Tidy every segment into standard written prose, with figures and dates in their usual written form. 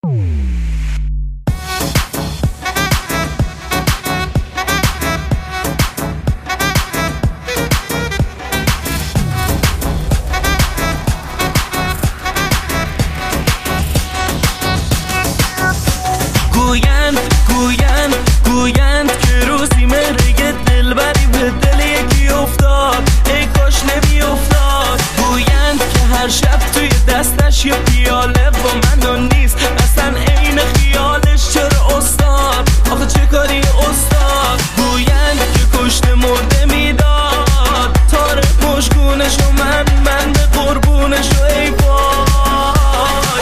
گویند که روزی مرگ دلبری به دل یکی افتاد، ای کاش نمی افتاد. گویند که هر شب توی دستش یه پیاله با من نیست، اصلا عین خیالش. چرا استاد؟ آخه چه کاری استاد؟ گویند که کشته مرده میداد، تاره مشکونش و من به قربونش و ای وای.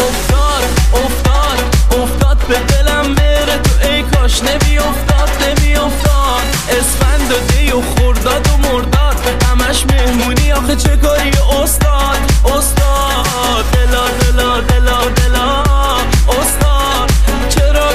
افتاد به دلم بره تو، ای کاش نمی افتاد. اسفند و دی و خرداد و مرداد، همش مهمونی. آخه چه کاری استاد؟ دلا دلا دلا دلا استاد، چرا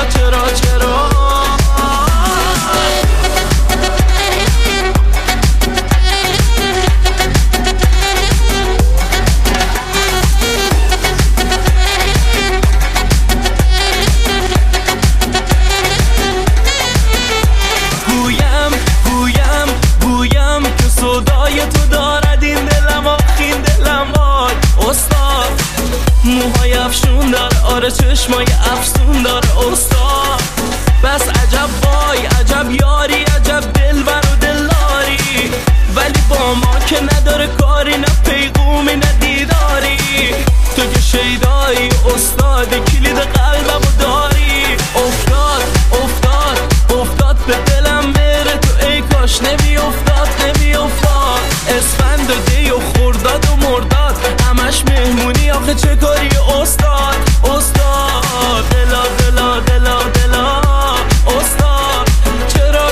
گویم که صدای تو دارد این دلم، آخین دلم وای استاد. موهای افشون داره، آره چشمای افسون داره استاد. بس عجب وای عجب یاری، عجب دلبر و دلاری، ولی با ما که نداره کاری، نه پیغومی نه دیداری. تو که شیدایی استاد، کلید قلبم و داری. افتاد به دلم بره تو، ای کاش نمی افتاد. اسفند و دی و خرداد و مرداد، همش مهمونی. آخه چه کاری استاد؟ دلا دلا دلا دلا استاد، چرا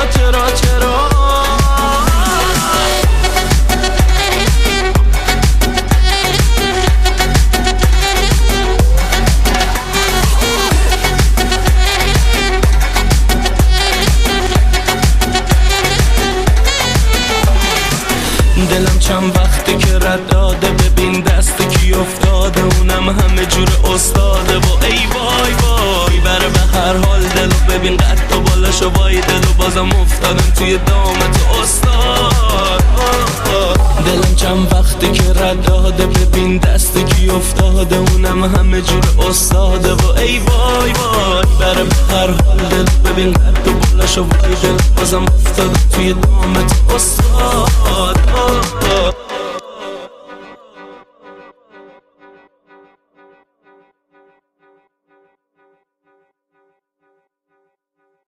دلم چند وقتی که رد داده، ببین دست کی افتاده، اونم همه جور استاده. و ای وای بره به هر حال دلو، ببین قد و بالاشو وای دلو، بازم افتادم توی دامت استاد. دلم چند وقتی که رد داده، ببین دست کی افتاده، اونم همه جور استاده. و ای وای بره به هر حال دلو، ببین قد و بالاشو وای دلو، بازم افتادم توی دامت استاد.